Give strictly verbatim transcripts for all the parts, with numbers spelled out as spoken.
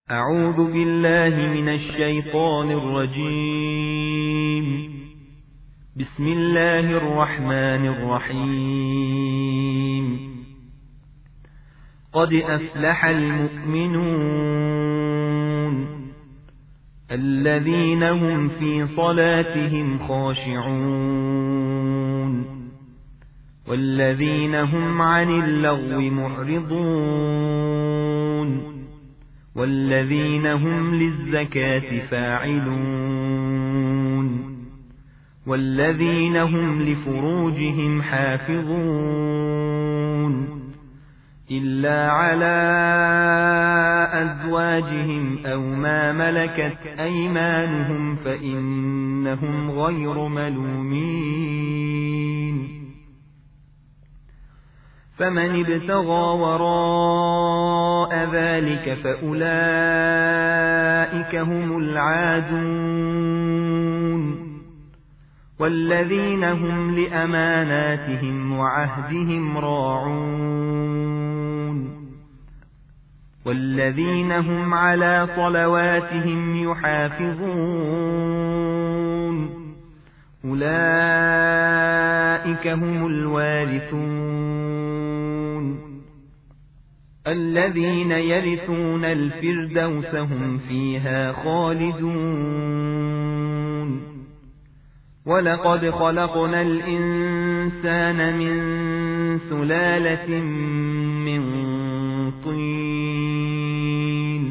أعوذ بالله من الشيطان الرجيم. بسم الله الرحمن الرحيم. قد أفلح المؤمنون الذين هم في صلاتهم خاشعون والذين هم عن اللغو معرضون والذين هم للزكاة فاعلون والذين هم لفروجهم حافظون إلا على أزواجهم أو ما ملكت أيمانهم فإنهم غير ملومين. فمن ابتغى وراء ذلك فأولئك هم العادون والذين هم لأماناتهم وعهدهم راعون والذين هم على صلواتهم يحافظون أولئك هم الوارثون الذين يرثون الفردوس هم فيها خالدون. ولقد خلقنا الإنسان من سلالة من طين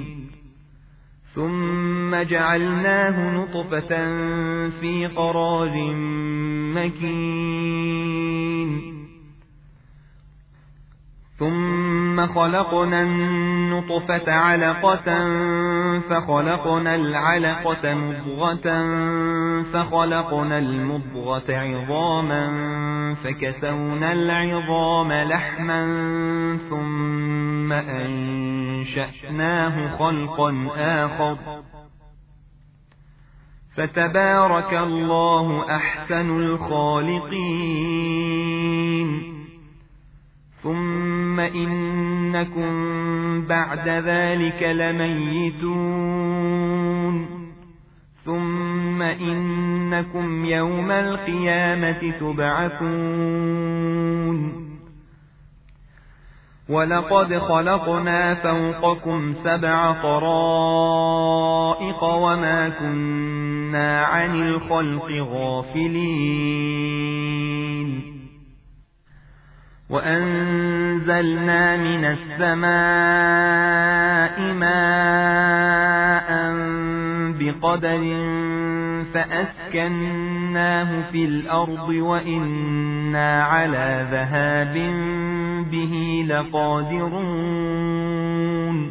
ثم جعلناه نطفة في قرار مكين ثم خلقنا النطفة علقة فخلقنا العلقة مضغة فخلقنا المضغة عظاما فكسونا العظام لحما ثم أنشأناه خلقا آخر فتبارك الله أحسن الخالقين. ثم إنكم بعد ذلك لميتون ثم إنكم يوم القيامة تبعثون. ولقد خلقنا فوقكم سبع طرائق وما كنا عن الخلق غافلين. وأنزلنا من السماء ماء بقدر فأسكناه في الأرض وإنا على ذهاب به لقادرون.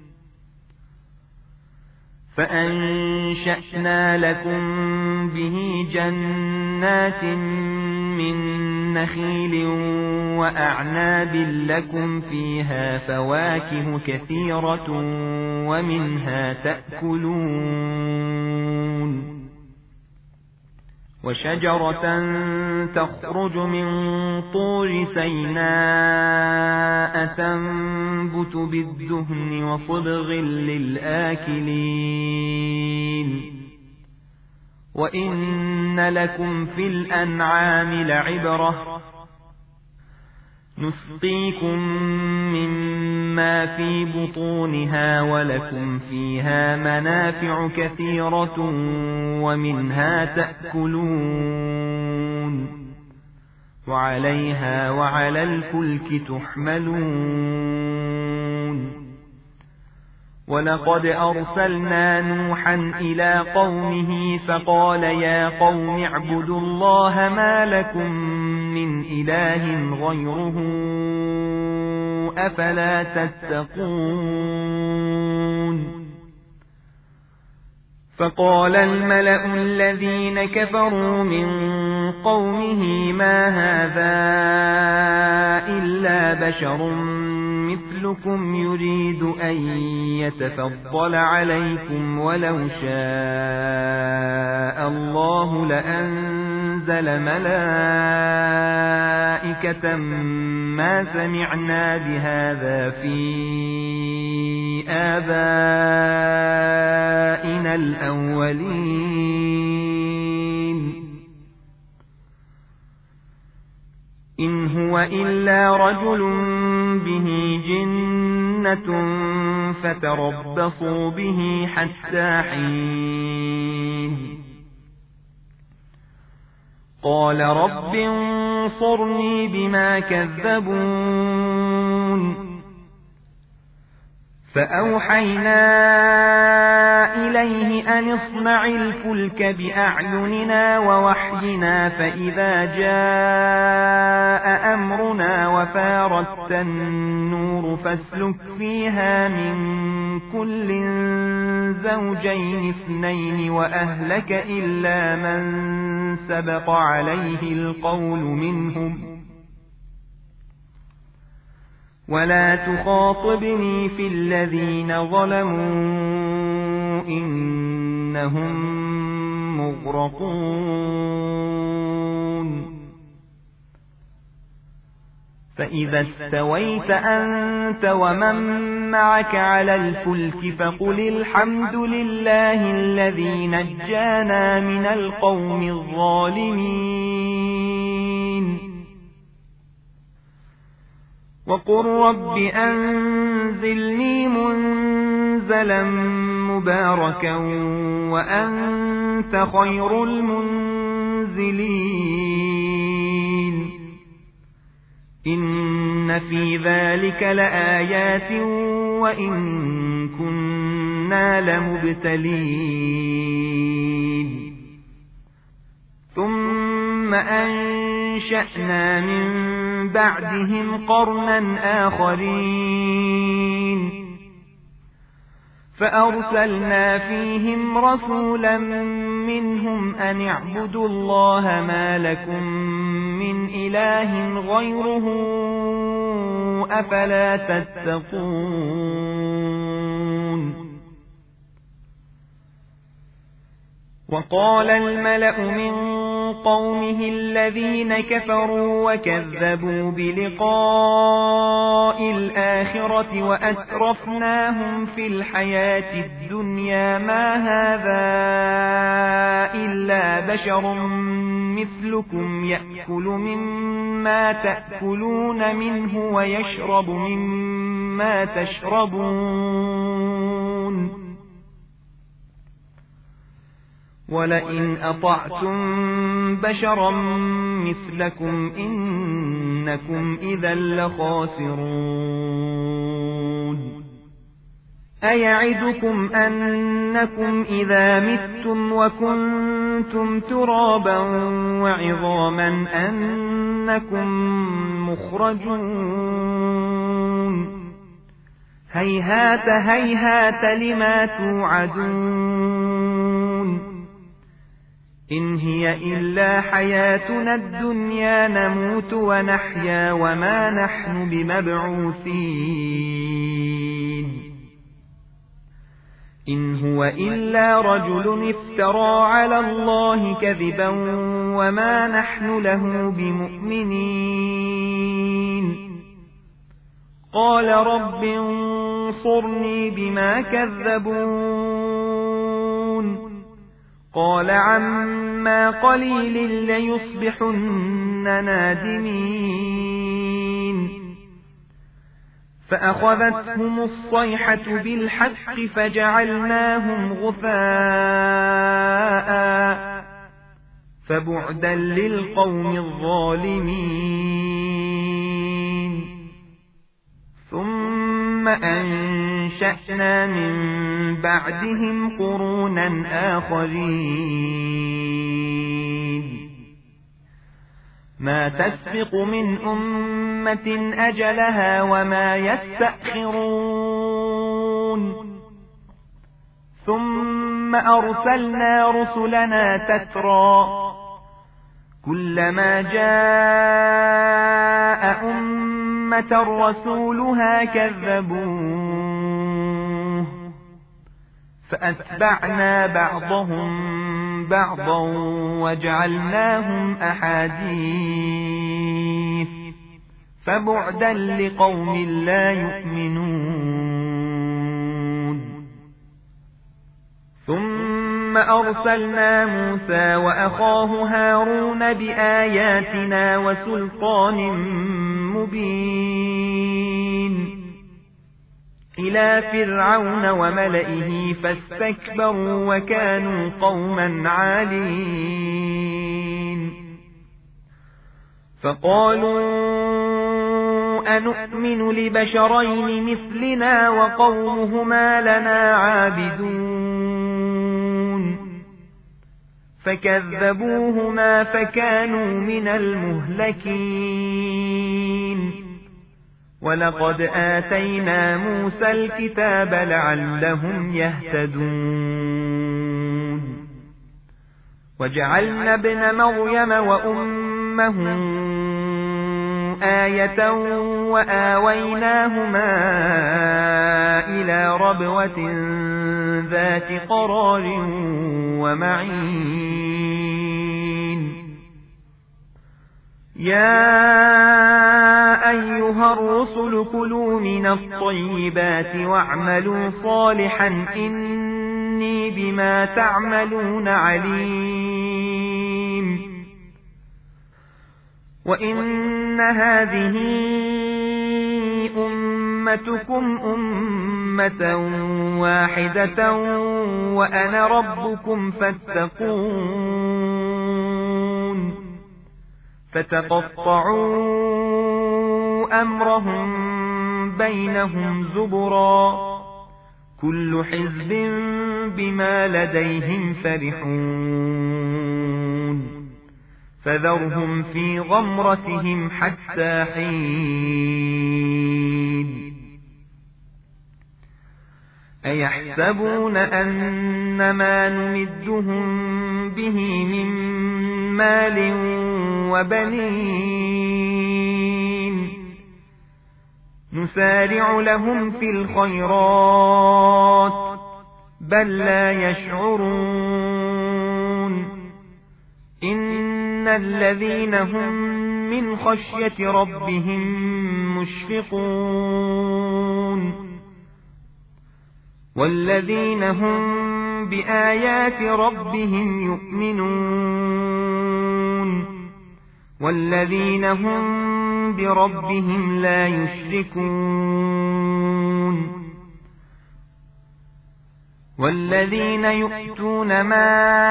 فأنشأنا لكم به جنات من نخيل وأعناب لكم فيها فواكه كثيرة ومنها تأكلون. وشجرة تخرج من طور سيناء تنبت بالدهن وصبغ للآكلين. وإن لكم في الأنعام لعبرة نسقيكم مما في بطونها ولكم فيها منافع كثيرة ومنها تأكلون وعليها وعلى الفلك تحملون. ولقد أرسلنا نوحا إلى قومه فقال يا قوم اعبدوا الله ما لكم من إله غيره أفلا تتقون. فقال الملأ الذين كفروا من قومه ما هذا إلا بشر مثلكم يريد أن يتفضل عليكم ولو شاء الله لأنزل ملائكة ما سمعنا بهذا في آبائنا الأولين إن هو إلا رجل به جنة فتربصوا به حتى حين قال رب انصرني بما كذبون فأوحينا إليه أن اصنع الفلك بأعيننا ووحينا فإذا جاء أمرنا وفارت النور فاسلك فيها من كل زوجين اثنين وأهلك إلا من سبق عليه القول منهم ولا تخاطبني في الذين ظلموا إنهم مغرقون فإذا استويت أنت ومن معك على الفلك فقل الحمد لله الذي نجانا من القوم الظالمين وقل رب أنزلني منزلا مباركا وأنت خير المنزلين إن في ذلك لآيات وإن كنا لمبتلين ثم أنشأنا من بعدهم قرنا آخرين فأرسلنا فيهم رسولا منهم أن اعبدوا الله ما لكم من إله غيره أفلا تتقون وقال الملأ من قومه الذين كفروا وكذبوا بلقاء الآخرة وأترفناهم في الحياة الدنيا ما هذا إلا بشر مثلكم يأكل مما تأكلون منه ويشرب مما تشربون ولئن أطعتم بشرا مثلكم إنكم إذا لخاسرون أيعدكم أنكم إذا متم وكنتم ترابا وعظاما أنكم مخرجون هيهات هيهات لما توعدون إن هي إلا حياتنا الدنيا نموت ونحيا وما نحن بمبعوثين إن هو إلا رجل افترى على الله كذبا وما نحن له بمؤمنين قال رب انصرني بما كذبون قال عما قليل ليصبحن نادمين فأخذتهم الصيحة بالحق فجعلناهم غثاء فبعدا للقوم الظالمين ثم أنشأنا من بعدهم قرونا آخرين ما تسبق من أمة أجلها وما يستأخرون ثم أرسلنا رسلنا تترى كلما جاء أمة رسولها كذبوه فأتبعنا بعضهم بعضا وجعلناهم أحاديث فبعدا لقوم لا يؤمنون ثم ثم أرسلنا موسى وأخاه هارون بآياتنا وسلطان مبين إلى فرعون وملئه فاستكبروا وكانوا قوما عالين فقالوا أنؤمن لبشرين مثلنا وقومهما لنا عابدون فكذبوهما فكانوا من المهلكين ولقد آتينا موسى الكتاب لعلهم يهتدون وجعلنا ابن مريم وأمه آية وآويناهما إلى ربوة ذات قرار ومعين يا أيها الرسل كلوا من الطيبات واعملوا صالحا إني بما تعملون عليم وإن هذه أمتكم أمة واحدة وأنا ربكم فاتقون فتقطعوا أمرهم بينهم زبرا كل حزب بما لديهم فرحون فذرهم في غمرتهم حتى حين أيحسبون أن ما نمدهم به من مال وبنين نسارع لهم في الخيرات بل لا يشعرون إن الذين هم من خشية ربهم مشفقون والذين هم بآيات ربهم يؤمنون والذين هم بربهم لا يشركون والذين يؤتون ما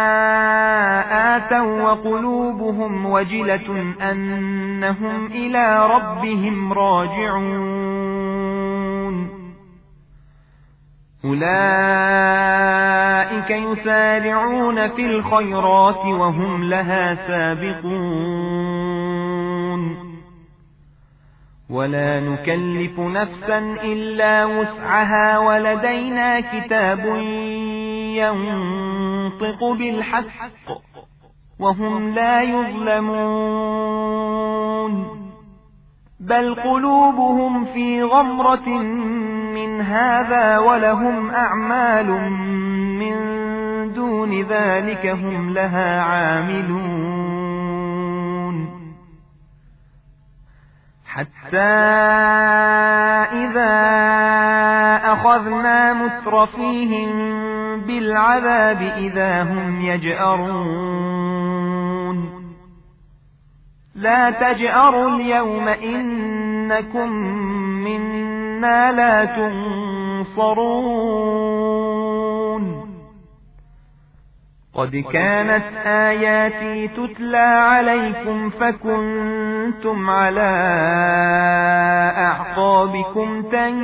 آتوا وقلوبهم وجلة أنهم إلى ربهم راجعون أولئك يسارعون في الخيرات وهم لها سابقون ولا نكلف نفسا إلا وسعها ولدينا كتاب ينطق بالحق وهم لا يظلمون بل قلوبهم في غمرة من هذا ولهم أعمال من دون ذلك هم لها عاملون حتى إذا أخذنا مترفيهم بالعذاب إذا هم يجأرون لا تجأروا اليوم إنكم منا لا تنصرون قد كانت آياتي تتلى عليكم فكنتم على أعقابكم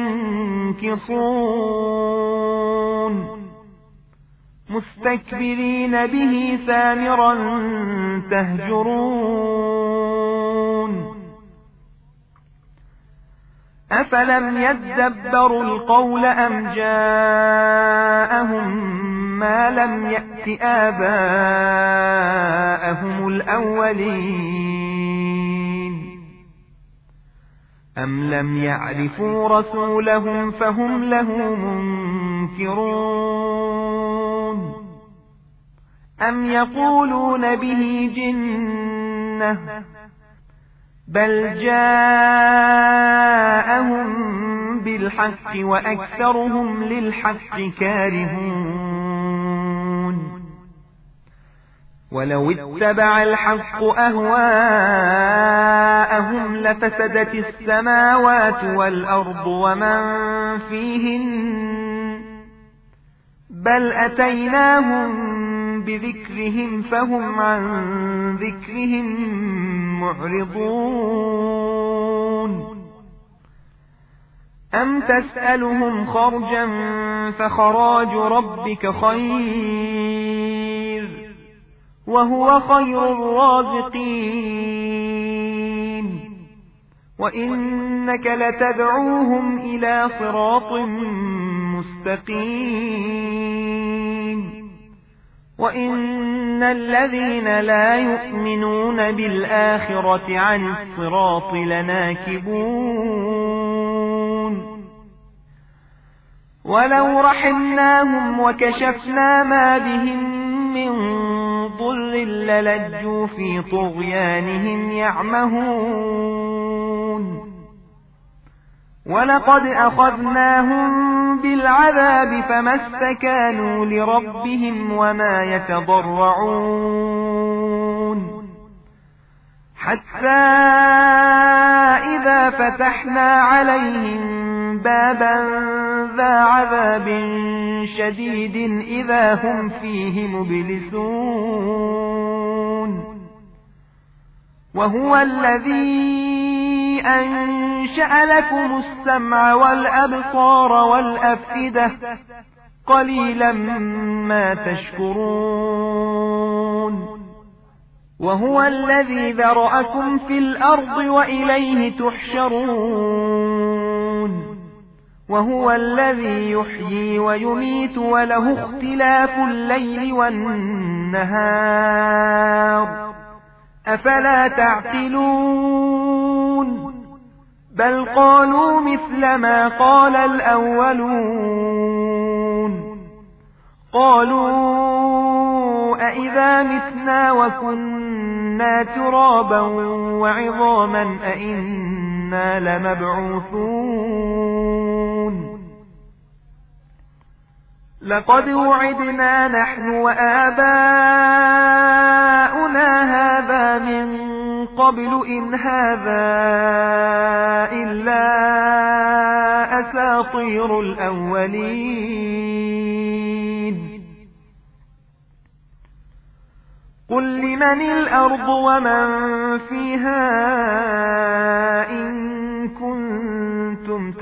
تنكصون مستكبرين به سامرا تهجرون أفلم يدبروا القول أم جاءهم ما لم يأت آباءهم الأولين أم لم يعرفوا رسولهم فهم له منكرون أم يقولون به جنة بل جاءهم بالحق وأكثرهم للحق كارهون ولو اتبع الحق أهواءهم لفسدت السماوات والأرض ومن فيهن بل أتيناهم بذكرهم فهم عن ذكرهم معرضون أم تسألهم خرجا فخراج ربك خير وهو خير الرازقين وإنك لتدعوهم إلى صراط مستقيم وإن الذين لا يؤمنون بالآخرة عن الصراط لناكبون ولو رحمناهم وكشفنا ما بهم من ضر للجوا في طغيانهم يعمهون ولقد أخذناهم بالعذاب فما استكانوا لربهم وما يتضرعون حتى إذا فتحنا عليهم بابا ذا عذاب شديد إذا هم فيه مبلسون وهو الذي أنشأ لكم السمع والأبصار والأفئدة قليلا ما تشكرون وهو الذي ذرأكم في الأرض وإليه تحشرون وهو الذي يحيي ويميت وله اختلاف الليل والنهار أفلا تعقلون بل قالوا مثل ما قال الأولون قالوا أئذا متنا وكنا ترابا وعظاما أئنا لمبعوثون لقد وعدنا نحن وآباؤنا هذا من قبل إن هذا إلا أساطير الأولين قل لمن الأرض ومن فيها إن كنتم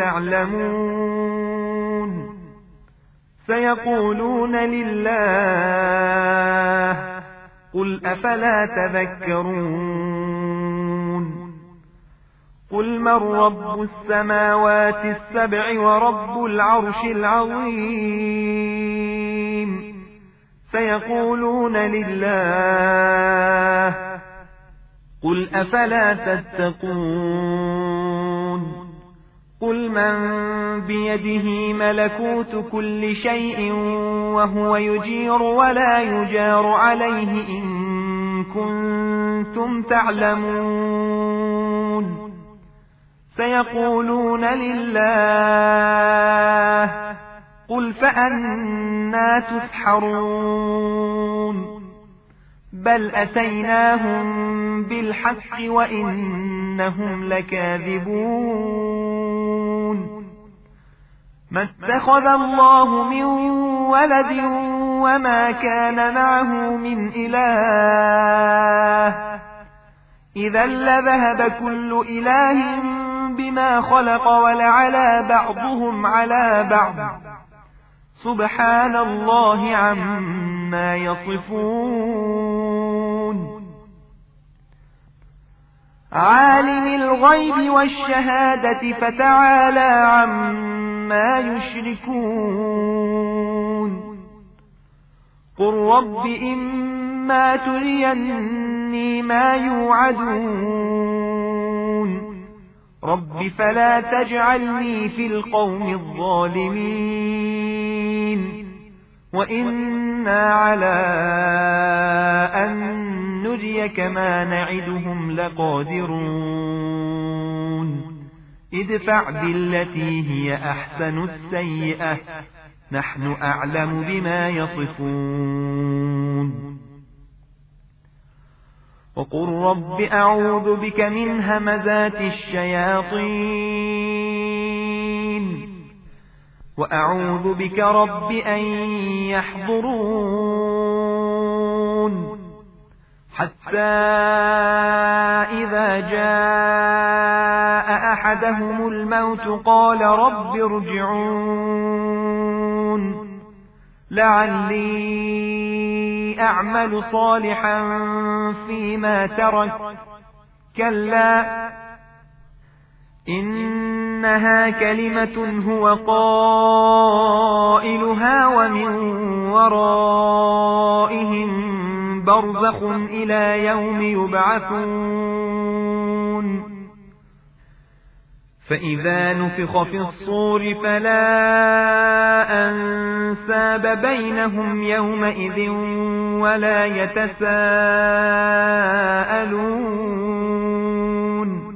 تعلمون سيقولون لله قل أفلا تذكرون قل من رب السماوات السبع ورب العرش العظيم سيقولون لله قل أفلا تتقون قل من بيده ملكوت كل شيء وهو يجير ولا يجار عليه إن كنتم تعلمون سيقولون لله قل فأنى تسحرون بل أتيناهم بالحق وإنهم لكاذبون ما اتخذ الله من ولد وما كان معه من إله إذا لذهب كل إله بما خلق ولعلى بعضهم على بعض سبحان الله عما يصفون عالم الغيب والشهادة فتعالى عما يشركون قل رب إما تريني ما يوعدون رب فلا تجعلني في القوم الظالمين وإنا على أن نريك ما نعدهم لقادرون ادفع بالتي هي أحسن السيئة نحن أعلم بما يصفون وقل رب أعوذ بك من همزات الشياطين وأعوذ بك رب أن يحضرون حتى إذا جاء أحدهم الموت قال رب ارجعون لعلي أعمل صالحا فيما ترك كلا إنها كلمة هو قائلها ومن ورائهم برزخ إلى يوم يبعثون فإذا نفخ في الصور فلا أنساب بينهم يومئذ ولا يتساءلون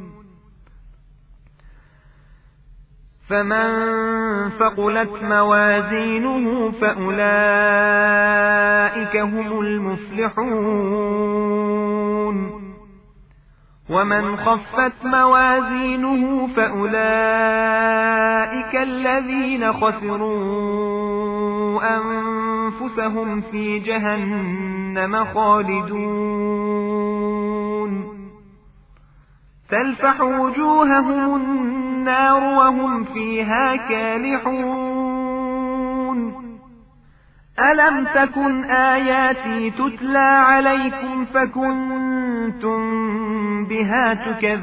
فمن ثقلت موازينه فأولئك هم المفلحون ومن خفت موازينه فأولئك الذين خسروا أنفسهم في جهنم خالدون تلفح وجوههم النار وهم فيها كالحون ألم تكن آياتي تتلى عليكم فكنتم بها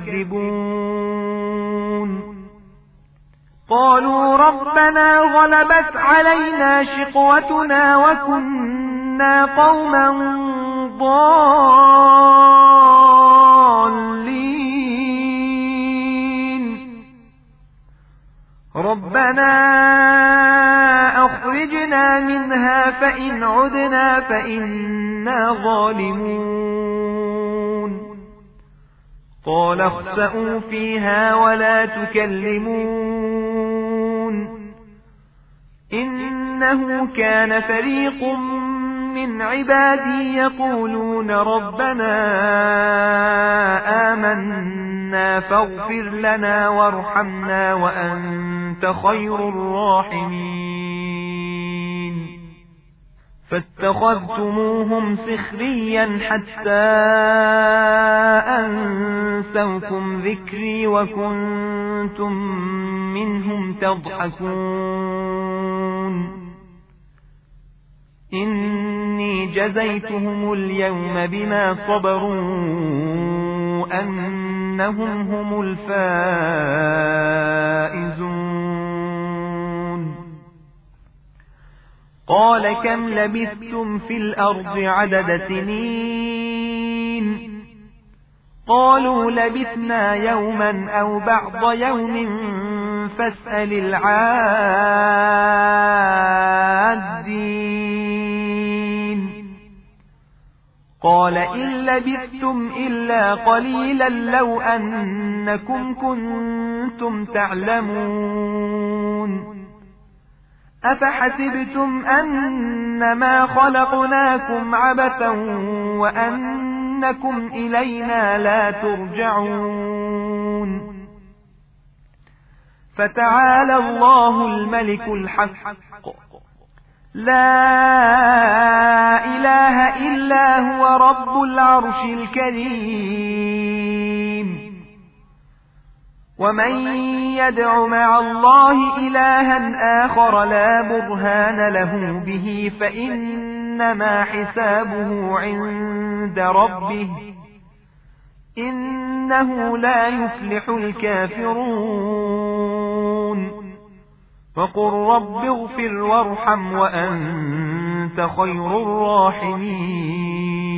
تكذبون قالوا ربنا غلبت علينا شقوتنا وكنا قوما ضالين ربنا أخرجنا منها فإن عدنا فإنا ظالمون قال اخسئوا فيها ولا تكلمون إنه كان فريق من عبادي يقولون ربنا آمنا فاغفر لنا وارحمنا وأنت خير الراحمين فاتخذتموهم سخريا حتى أنسوكم ذكري وكنتم منهم تضحكون إني جزيتهم اليوم بما صبروا أنهم هم الفائزون قال كم لبثتم في الأرض عدد سنين قالوا لبثنا يوما أو بعض يوم فاسأل العادين قال إن لبثتم إلا قليلا لو أنكم كنتم تعلمون أفحسبتم أنما خلقناكم عبثا وأنكم إلينا لا ترجعون فتعالى الله الملك الحق لا إله إلا هو رب العرش الكريم ومن يدع مع الله إلها آخر لا برهان له به فإنما حسابه عند ربه إنه لا يفلح الكافرون وقل رب اغفر وارحم وأنت خير الراحمين